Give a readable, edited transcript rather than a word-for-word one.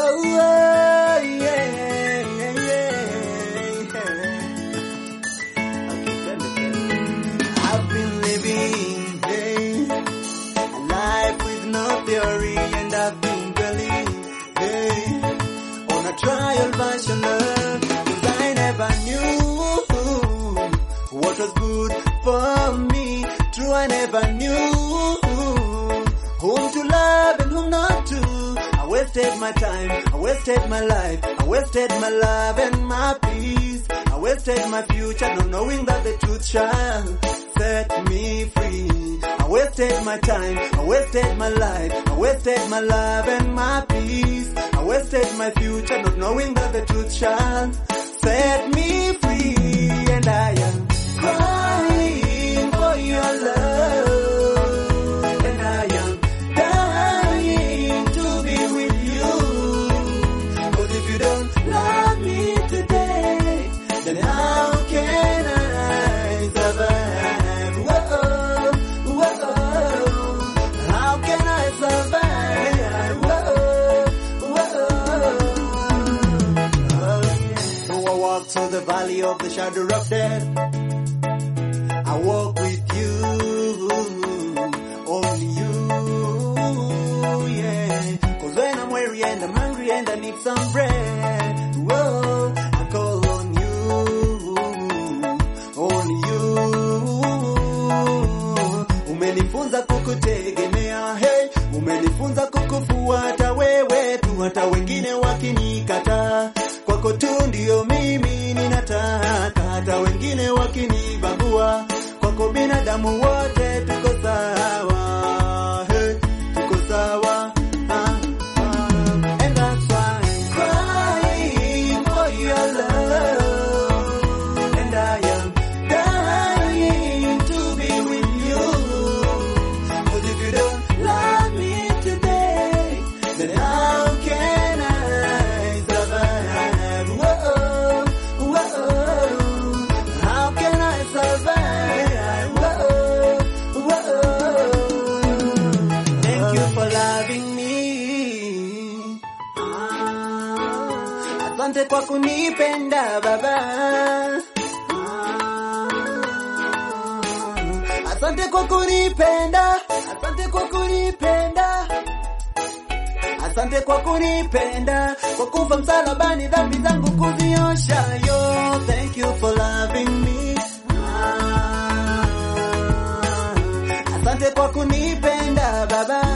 Oh, yeah, yeah, yeah. I've been living a life with no theory, and I've been believing on a trial version of, 'cause I never knew what was good for me. True, I never knew whom to love and whom not to. I wasted my time, I wasted my life, I wasted my love and my peace. I wasted my future not knowing that the truth shall set me free. I wasted my time, I wasted my life, I wasted my love and my peace. I wasted my future not knowing that the truth shall set me free. And I am crying for your love, and I am dying to be with you. 'Cause if you don't love me today, then how can I survive? Whoa, whoa, how can I survive? Whoa, whoa. So I walk through the valley of the shadow of death. I walk with you, only you, yeah. 'Cause when I'm weary and I'm hungry and I need some bread, whoa, I call on you, only you. Umenifunza kukutegemea, hey, umenifunza kukufuata wewe tu, hata wengine wakinikata, kwako tu ndio mimi ninataka, hata wengine wakinibagua, kwako binadamu wote tuko sawa, hey, tuko sawa. And that's why I'm crying for your love, and I am dying to be with you. 'Cause if you don't love me today, then how can I survive? Whoa, whoa, how can I survive? Whoa, whoa. Thank you for loving me. Asante kwa kunipenda baba. Asante kwa kunipenda. Asante kwa kunipenda. Asante kwa kunipenda, kwa kufa msalabani dhambi zangu kuziosha yo. Thank you for loving me. Asante kwa kunipenda baba.